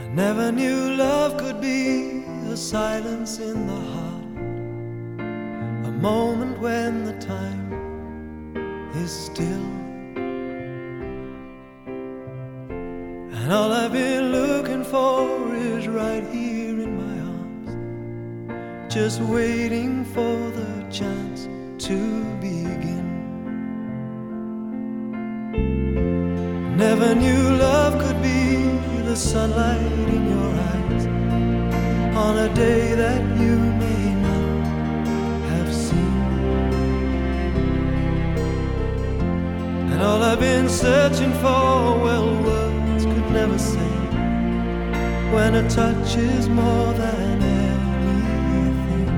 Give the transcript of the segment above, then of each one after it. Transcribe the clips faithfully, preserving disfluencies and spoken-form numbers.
Never knew love could be a silence in the heart, a moment when the time is still. And all I've been looking for is right here in my arms, just waiting for the chance to begin. Never knew love could be the sunlight in your eyes on a day that you may not have seen. And all I've been searching for, well, words could never say, when a touch is more than anything.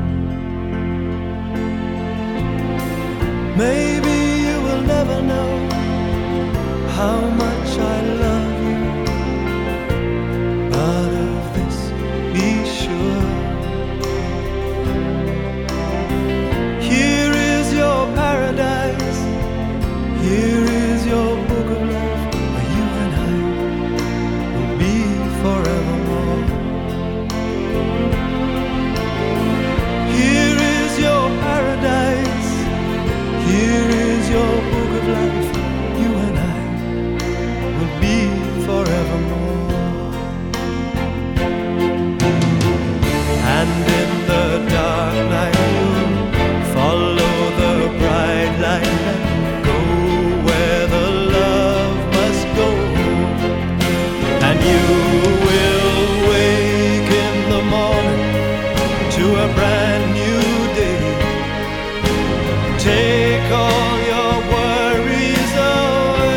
Maybe you will never know how much I love you, but of this be sure. Here is your paradise, here is your book of life, where you and I will be forevermore. Here is your paradise, here is your book of life, you and I will be forevermore. And in the dark night you'll follow the bright light and go where the love must go. And you will wake in the morning to a brand new day. Take all your worries away.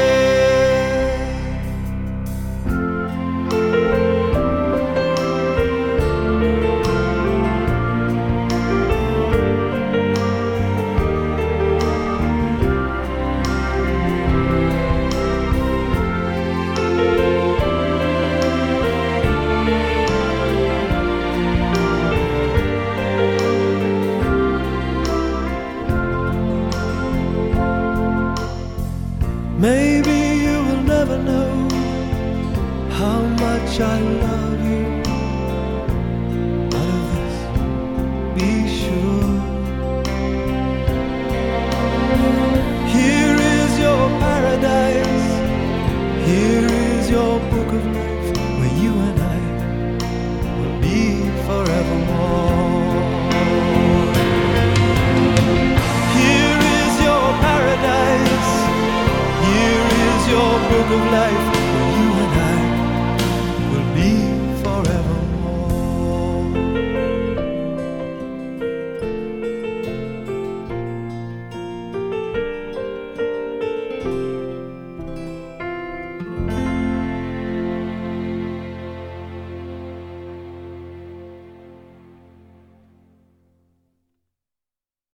Maybe you will never know how much I love you, but of this be sure. Here is your paradise, here is your book of life, where you and I will be forevermore. Here is your paradise, here is your book of life,